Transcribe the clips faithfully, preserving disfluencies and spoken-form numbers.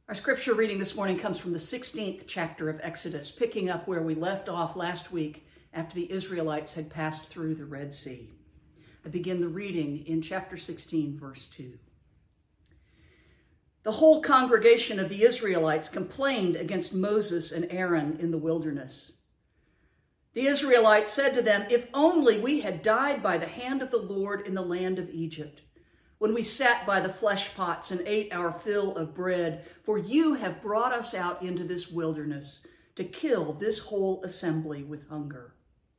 Our scripture reading this morning comes from the sixteenth chapter of Exodus, picking up where we left off last week after the Israelites had passed through the Red Sea. I begin the reading in chapter sixteen, verse two. The whole congregation of the Israelites complained against Moses and Aaron in the wilderness. The Israelites said to them, "If only we had died by the hand of the Lord in the land of Egypt, when we sat by the flesh pots and ate our fill of bread, for you have brought us out into this wilderness to kill this whole assembly with hunger."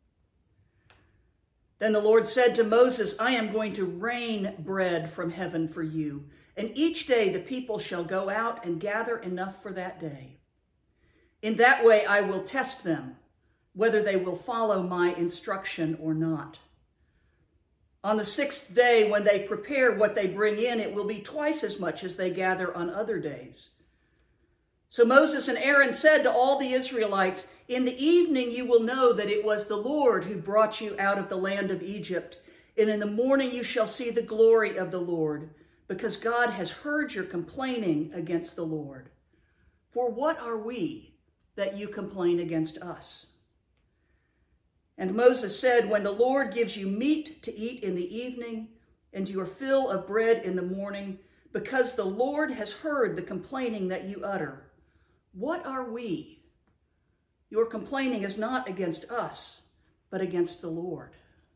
Then the Lord said to Moses, "I am going to rain bread from heaven for you, and each day the people shall go out and gather enough for that day. In that way I will test them, whether they will follow my instruction or not. On the sixth day, when they prepare what they bring in, it will be twice as much as they gather on other days." So Moses and Aaron said to all the Israelites, "In the evening you will know that it was the Lord who brought you out of the land of Egypt, and in the morning you shall see the glory of the Lord, because God has heard your complaining against the Lord. For what are we that you complain against us?" And Moses said, "When the Lord gives you meat to eat in the evening and your fill of bread in the morning, because the Lord has heard the complaining that you utter, what are we? Your complaining is not against us, but against the Lord."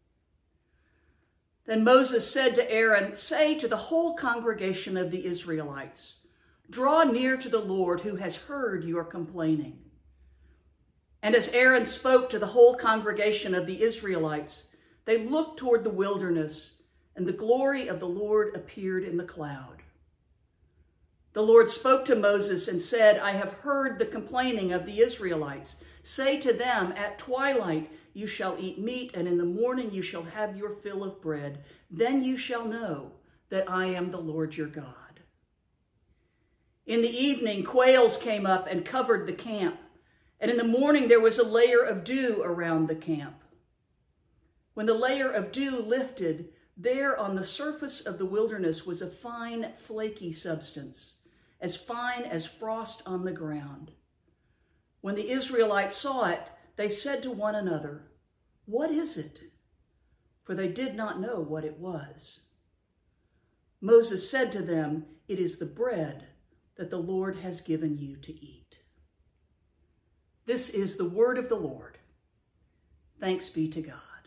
Then Moses said to Aaron, "Say to the whole congregation of the Israelites, 'Draw near to the Lord who has heard your complaining.'" And as Aaron spoke to the whole congregation of the Israelites, they looked toward the wilderness, and the glory of the Lord appeared in the cloud. The Lord spoke to Moses and said, "I have heard the complaining of the Israelites. Say to them, at twilight you shall eat meat, and in the morning you shall have your fill of bread. Then you shall know that I am the Lord your God." In the evening, quails came up and covered the camp. And in the morning there was a layer of dew around the camp. When the layer of dew lifted, there on the surface of the wilderness was a fine, flaky substance, as fine as frost on the ground. When the Israelites saw it, they said to one another, "What is it?" For they did not know what it was. Moses said to them, "It is the bread that the Lord has given you to eat." This is the word of the Lord. Thanks be to God.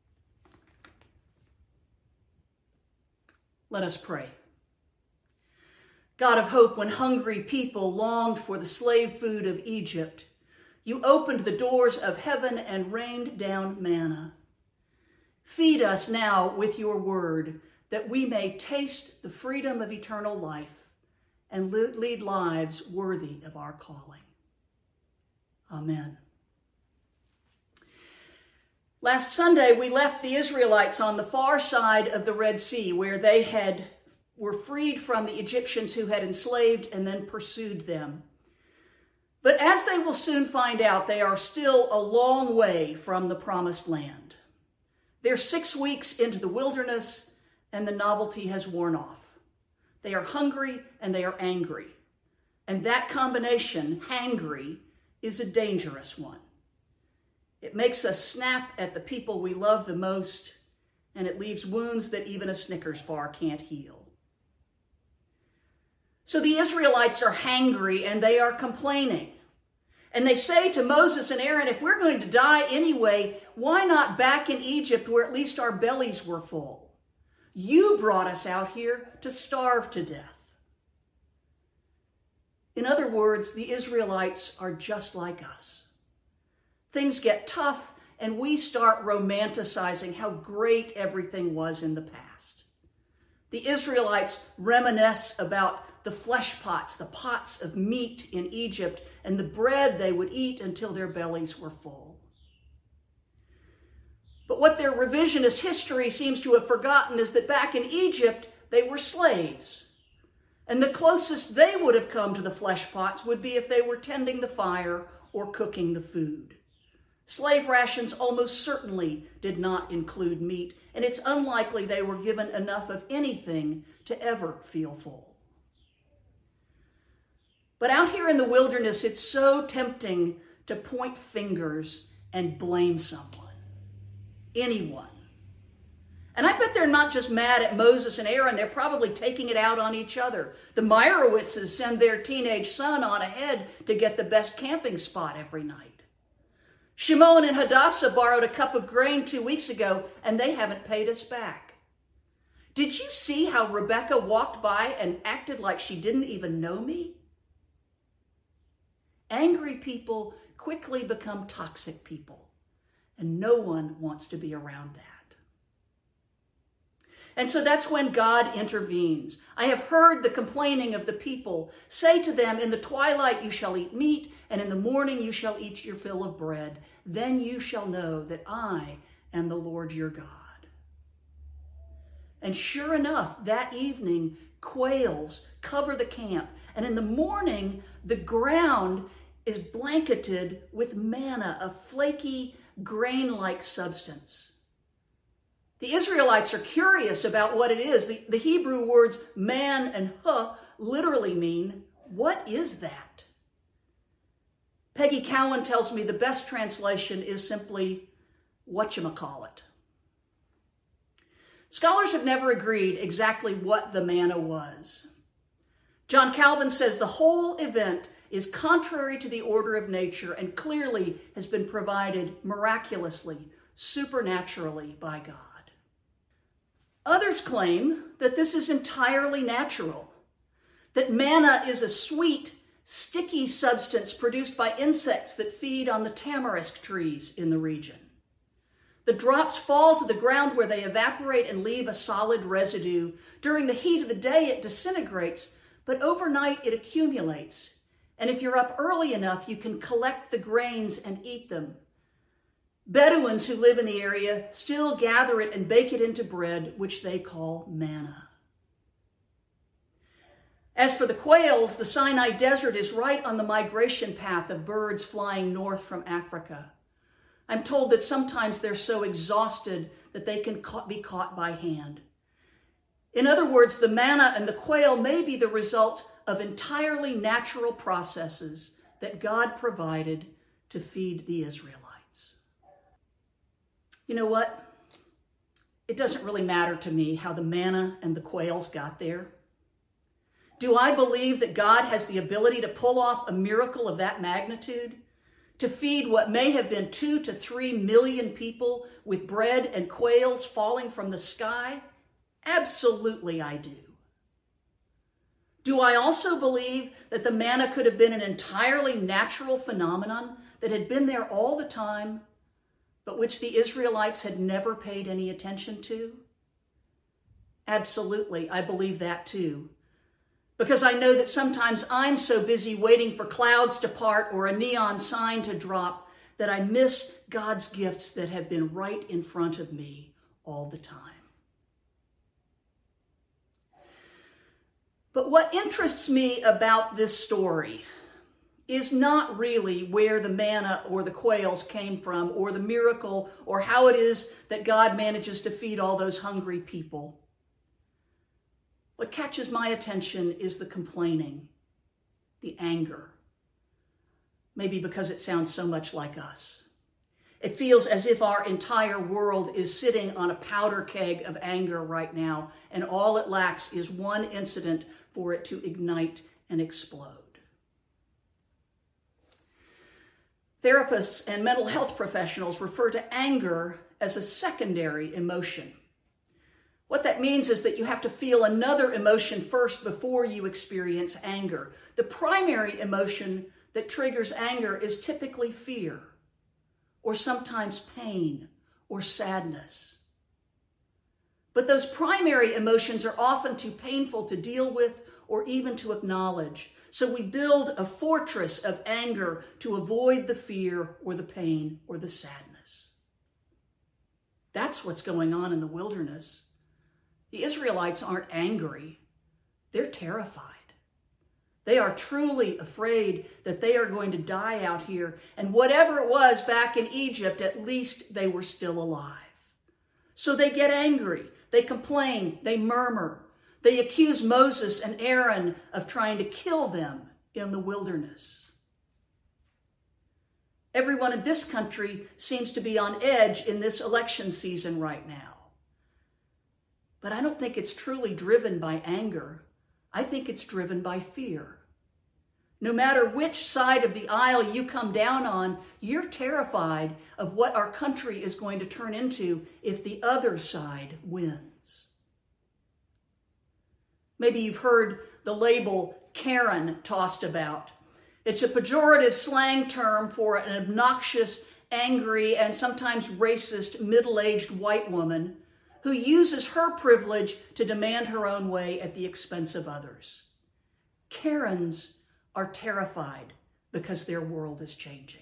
Let us pray. God of hope, when hungry people longed for the slave food of Egypt, you opened the doors of heaven and rained down manna. Feed us now with your word, that we may taste the freedom of eternal life and lead lives worthy of our calling. Amen. Last Sunday, we left the Israelites on the far side of the Red Sea, where they had were freed from the Egyptians who had enslaved and then pursued them. But as they will soon find out, they are still a long way from the promised land. They're six weeks into the wilderness, and the novelty has worn off. They are hungry and they are angry. And that combination, hangry, is a dangerous one. It makes us snap at the people we love the most, and it leaves wounds that even a Snickers bar can't heal. So the Israelites are hangry and they are complaining. And they say to Moses and Aaron, "If we're going to die anyway, why not back in Egypt where at least our bellies were full? You brought us out here to starve to death." In other words, the Israelites are just like us. Things get tough and we start romanticizing how great everything was in the past. The Israelites reminisce about the flesh pots, the pots of meat in Egypt, and the bread they would eat until their bellies were full. But what their revisionist history seems to have forgotten is that back in Egypt, they were slaves. And the closest they would have come to the flesh pots would be if they were tending the fire or cooking the food. Slave rations almost certainly did not include meat, and it's unlikely they were given enough of anything to ever feel full. But out here in the wilderness, it's so tempting to point fingers and blame someone, anyone. And I bet they're not just mad at Moses and Aaron, they're probably taking it out on each other. The Meyerowitzes send their teenage son on ahead to get the best camping spot every night. Shimon and Hadassah borrowed a cup of grain two weeks ago, and they haven't paid us back. Did you see how Rebecca walked by and acted like she didn't even know me? Angry people quickly become toxic people, and no one wants to be around that. And so that's when God intervenes. I have heard the complaining of the people. Say to them, in the twilight you shall eat meat, and in the morning you shall eat your fill of bread. Then you shall know that I am the Lord your God. And sure enough, that evening, quails cover the camp. And in the morning, the ground is blanketed with manna, a flaky, grain-like substance. The Israelites are curious about what it is. The, the Hebrew words man and huh literally mean, what is that? Peggy Cowan tells me the best translation is simply, whatchamacallit. Scholars have never agreed exactly what the manna was. John Calvin says the whole event is contrary to the order of nature and clearly has been provided miraculously, supernaturally by God. Others claim that this is entirely natural, that manna is a sweet, sticky substance produced by insects that feed on the tamarisk trees in the region. The drops fall to the ground where they evaporate and leave a solid residue. During the heat of the day, it disintegrates, but overnight it accumulates. And if you're up early enough, you can collect the grains and eat them. Bedouins who live in the area still gather it and bake it into bread, which they call manna. As for the quails, the Sinai Desert is right on the migration path of birds flying north from Africa. I'm told that sometimes they're so exhausted that they can be caught by hand. In other words, the manna and the quail may be the result of entirely natural processes that God provided to feed the Israelites. You know what? It doesn't really matter to me how the manna and the quails got there. Do I believe that God has the ability to pull off a miracle of that magnitude? To feed what may have been two to three million people with bread and quails falling from the sky? Absolutely I do. Do I also believe that the manna could have been an entirely natural phenomenon that had been there all the time, but which the Israelites had never paid any attention to? Absolutely, I believe that too. Because I know that sometimes I'm so busy waiting for clouds to part or a neon sign to drop that I miss God's gifts that have been right in front of me all the time. But what interests me about this story is not really where the manna or the quails came from, or the miracle, or how it is that God manages to feed all those hungry people. What catches my attention is the complaining, the anger. Maybe because it sounds so much like us. It feels as if our entire world is sitting on a powder keg of anger right now, and all it lacks is one incident for it to ignite and explode. Therapists and mental health professionals refer to anger as a secondary emotion. What that means is that you have to feel another emotion first before you experience anger. The primary emotion that triggers anger is typically fear, or sometimes pain or sadness. But those primary emotions are often too painful to deal with or even to acknowledge. So we build a fortress of anger to avoid the fear or the pain or the sadness. That's what's going on in the wilderness. The Israelites aren't angry. They're terrified. They are truly afraid that they are going to die out here. And whatever it was back in Egypt, at least they were still alive. So they get angry. They complain. They murmur. They accuse Moses and Aaron of trying to kill them in the wilderness. Everyone in this country seems to be on edge in this election season right now. But I don't think it's truly driven by anger. I think it's driven by fear. No matter which side of the aisle you come down on, you're terrified of what our country is going to turn into if the other side wins. Maybe you've heard the label Karen tossed about. It's a pejorative slang term for an obnoxious, angry, and sometimes racist middle-aged white woman who uses her privilege to demand her own way at the expense of others. Karens are terrified because their world is changing.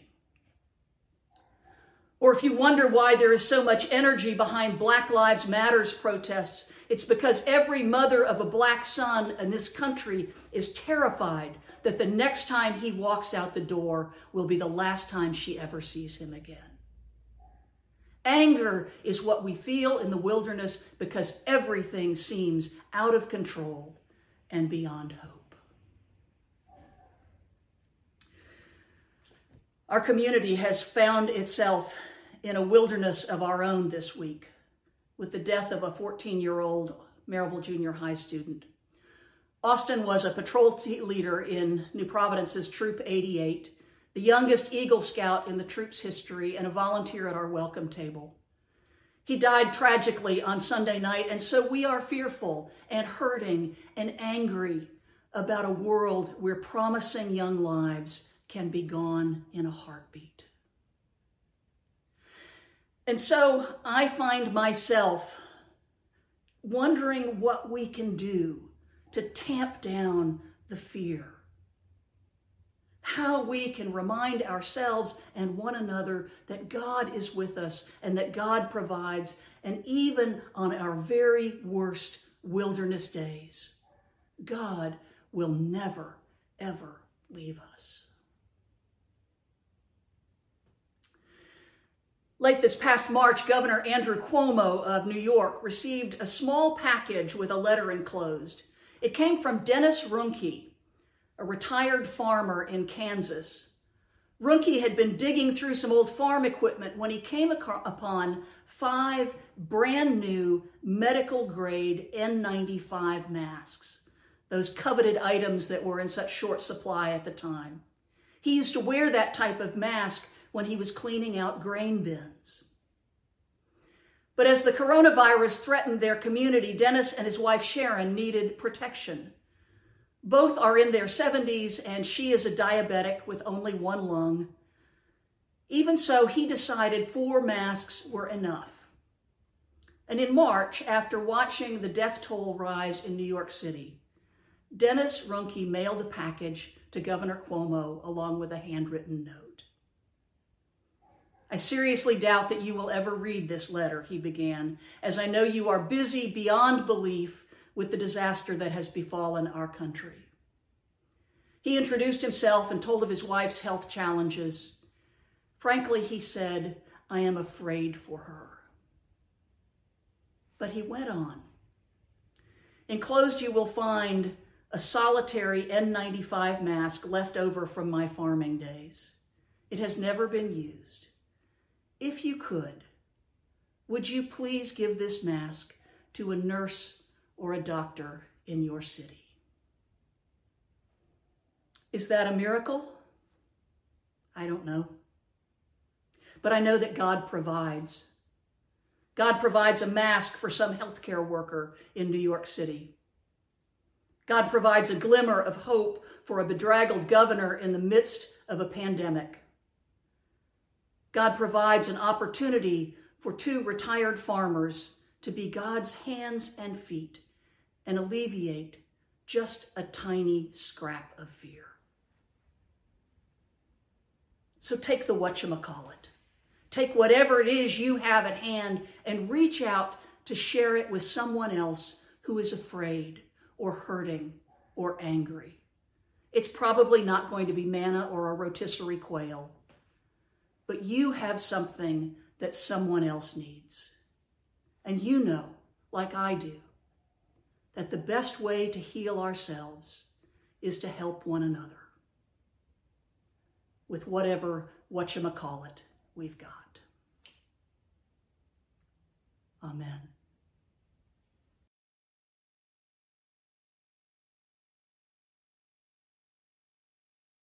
Or if you wonder why there is so much energy behind Black Lives Matters protests, it's because every mother of a black son in this country is terrified that the next time he walks out the door will be the last time she ever sees him again. Anger is what we feel in the wilderness because everything seems out of control and beyond hope. Our community has found itself in a wilderness of our own this week with the death of a fourteen-year-old Maryville Junior High student. Austin was a patrol leader in New Providence's Troop eighty-eight, the youngest Eagle Scout in the troop's history and a volunteer at our welcome table. He died tragically on Sunday night, and so we are fearful and hurting and angry about a world where promising young lives can be gone in a heartbeat. And so I find myself wondering what we can do to tamp down the fear. How we can remind ourselves and one another that God is with us and that God provides, and even on our very worst wilderness days, God will never, ever leave us. Late this past March, Governor Andrew Cuomo of New York received a small package with a letter enclosed. It came from Dennis Ruhnke, a retired farmer in Kansas. Ruhnke had been digging through some old farm equipment when he came upon five brand new medical-grade N ninety-five masks, those coveted items that were in such short supply at the time. He used to wear that type of mask when he was cleaning out grain bins. But as the coronavirus threatened their community, Dennis and his wife Sharon needed protection. Both are in their seventies, and she is a diabetic with only one lung. Even so, he decided four masks were enough. And in March, after watching the death toll rise in New York City, Dennis Ruhnke mailed a package to Governor Cuomo along with a handwritten note. I seriously doubt that you will ever read this letter, he began, as I know you are busy beyond belief with the disaster that has befallen our country. He introduced himself and told of his wife's health challenges. Frankly, he said, I am afraid for her. But he went on. Enclosed you will find a solitary N ninety-five mask left over from my farming days. It has never been used. If you could, would you please give this mask to a nurse or a doctor in your city? Is that a miracle? I don't know. But I know that God provides. God provides a mask for some healthcare worker in New York City. God provides a glimmer of hope for a bedraggled governor in the midst of a pandemic. God provides an opportunity for two retired farmers to be God's hands and feet and alleviate just a tiny scrap of fear. So take the whatchamacallit. Take whatever it is you have at hand and reach out to share it with someone else who is afraid or hurting or angry. It's probably not going to be manna or a rotisserie quail, but you have something that someone else needs. And you know, like I do, that the best way to heal ourselves is to help one another. with whatever whatchamacallit we've got. Amen.